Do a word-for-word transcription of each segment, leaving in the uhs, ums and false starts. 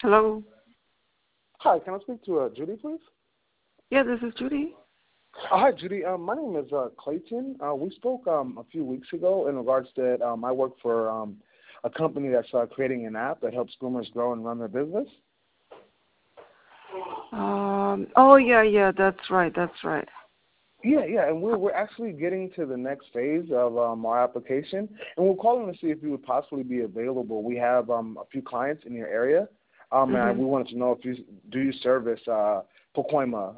Hello. Hi, can I speak to uh, Judy, please? Yeah, this is Judy. Uh, hi, Judy. Um, my name is uh, Clayton. Uh, we spoke um, a few weeks ago in regards to um, I work for um, a company that's uh, creating an app that helps groomers grow and run their business. Um. Oh, yeah, yeah, that's right, that's right. Yeah, yeah, and we're we're actually getting to the next phase of um, our application, and we're calling to see if you would possibly be available. We have um, a few clients in your area, um, Mm-hmm. and we wanted to know if you do you service uh, Pacoima.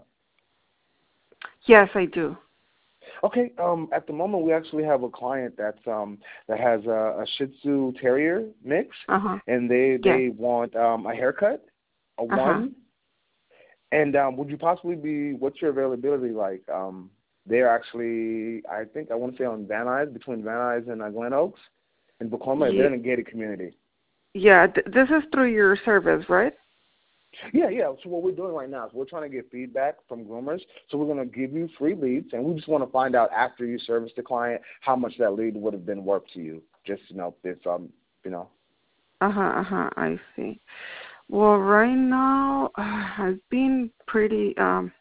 Yes, I do. Okay. Um, at the moment, we actually have a client that's um that has a, a Shih Tzu Terrier mix, Uh-huh. and they Yeah. they want um a haircut, a Uh-huh. one. And um, would you possibly be? What's your availability like? Um, they're actually, I think I want to say on Van Nuys, between Van Nuys and uh, Glen Oaks, and Pacoima. Yeah, They're in a gated community. yeah, th- this is through your service, right? Yeah, yeah. So what we're doing right now is we're trying to get feedback from groomers. So we're going to give you free leads, and we just want to find out after you service the client how much that lead would have been worth to you. Just you know, if um, you know. Uh-huh, uh-huh, I see. Well, right now, uh, I've been pretty, um,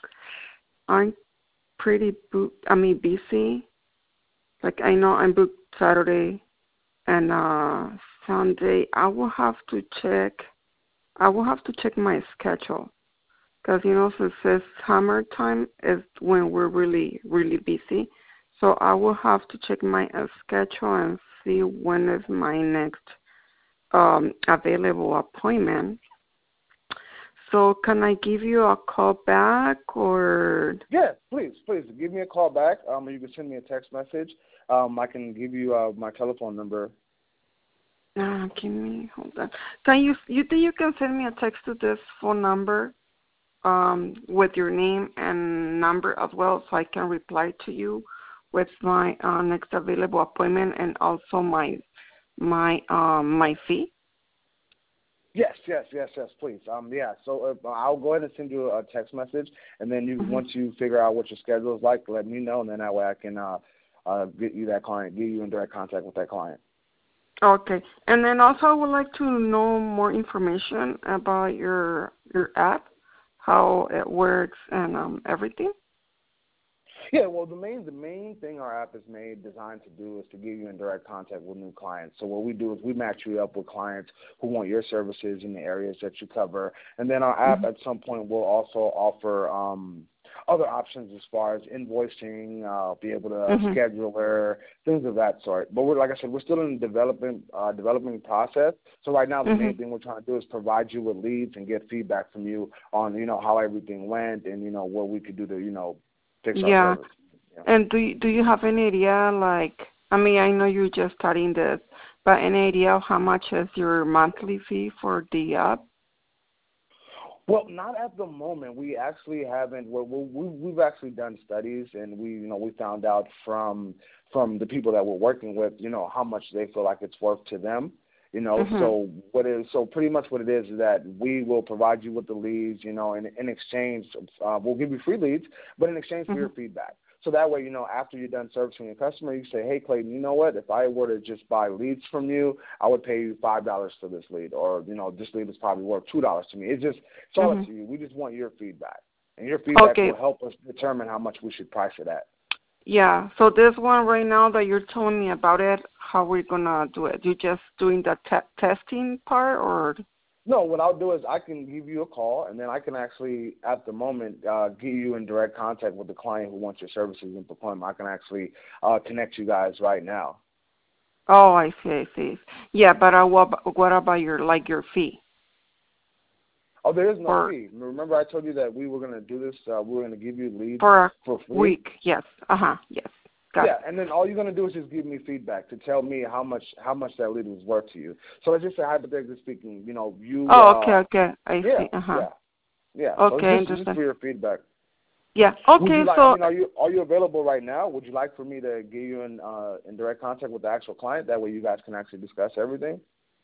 I'm pretty booked, I mean, busy. Like, I know I'm booked Saturday and uh Sunday. I will have to check, I will have to check my schedule. Because, you know, since it's summer time is when we're really, really busy. So I will have to check my uh, schedule and see when is my next um, available appointment. So can I give you a call back or? Yeah, please, please give me a call back. Um, you can send me a text message. Um, I can give you uh, my telephone number. Uh, give me, hold on. Can you, you think you can send me a text to this phone number um, with your name and number as well so I can reply to you with my uh, next available appointment and also my my um, my fee? Yes, yes, yes, yes, please. Um, yeah. So uh, I'll go ahead and send you a text message, and then you Mm-hmm. once you figure out what your schedule is like, let me know, and then that way I can uh, uh, get you that client, get you in direct contact with that client. Okay. And then also I would like to know more information about your your app, how it works and um, everything. Yeah, well, the main the main thing our app is made designed to do is to get you in direct contact with new clients. So what we do is we match you up with clients who want your services in the areas that you cover, and then our app Mm-hmm. at some point will also offer um, other options as far as invoicing, uh, be able to Mm-hmm. scheduler, things of that sort. But we're like I said, we're still in the development uh, developing process. So right now, the Mm-hmm. main thing we're trying to do is provide you with leads and get feedback from you on you know how everything went and you know what we could do to you know fix our Yeah. service. Yeah. And do you, do you have any idea, like, I mean, I know you're just starting this, but any idea of how much is your monthly fee for the app? Well, not at the moment. We actually haven't. Well, we, we've actually done studies, and we, you know, we found out from from the people that we're working with, you know, how much they feel like it's worth to them. You know, Mm-hmm. so what is so pretty much what it is is that we will provide you with the leads, you know, and in exchange, uh, we'll give you free leads, but in exchange for Mm-hmm. your feedback. So that way, you know, after you're done servicing your customer, you say, hey, Clayton, you know what? If I were to just buy leads from you, I would pay you five dollars for this lead, or you know, this lead is probably worth two dollars to me. It's just it's all Mm-hmm. up to you. We just want your feedback, and your feedback Okay. will help us determine how much we should price it at. Yeah. So this one right now that you're telling me about it, how we're gonna do it? You just doing the te- testing part, or? No, what I'll do is I can give you a call, and then I can actually, at the moment, uh, get you in direct contact with the client who wants your services in Pacoima. I can actually uh, connect you guys right now. Oh, I see. I see. Yeah, but uh, what what about your like your fee? Oh, there is no For fee. Remember I told you that we were going to do this, uh, we were going to give you leads for a for free? week? Yes. Uh huh. Yes. Got Yeah, it. and then all you're going to do is just give me feedback to tell me how much how much that lead was worth to you. So let's just say, hypothetically speaking, you know, you, Oh, okay. uh, Okay. I yeah, see. Uh huh. yeah, yeah. So it's Okay. just, it's just Understand. for your feedback. Yeah. Would Okay. you like? I So mean, are you are you available right now? Would you like for me to get you in uh, in direct contact with the actual client? That way, you guys can actually discuss everything.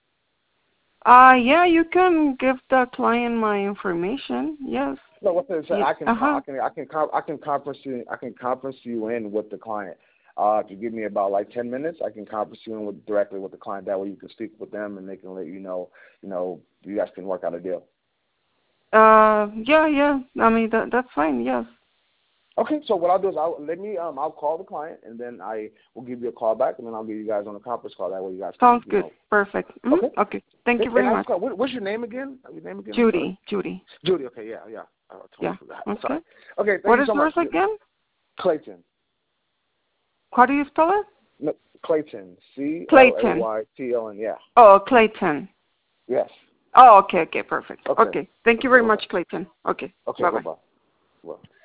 Uh, yeah, you can give the client my information. Yes. No, what's it? So Yeah. I can Uh I huh. can I can I can conference you I can conference you in with the client. Uh, if you give me about like ten minutes, I can conference you in with, directly with the client. That way you can speak with them and they can let you know, you know, you guys can work out a deal. Uh, yeah, yeah. I mean, that, that's fine, yes. Okay, so what I'll do is I'll let me um I'll call the client and then I will give you a call back and then I'll get you guys on a conference call. That way you guys Sounds can, you good. know. Perfect. Mm-hmm. Okay. Okay. Thank you And very I much. forgot, what, what's your name again? Your name again? Judy. Judy. Judy. Okay. Yeah. Yeah. I totally Yeah. forgot. Okay. Sorry. Okay. Thank What you is so yours much. again? Clayton. How do you spell it? No, Clayton. C L A Y T O N. Yeah. Oh, Clayton. Yes. Oh, okay. Okay. Perfect. Okay. Okay. Thank you very Bye-bye. much, Clayton. Okay. Okay. Bye-bye. Bye-bye. Well.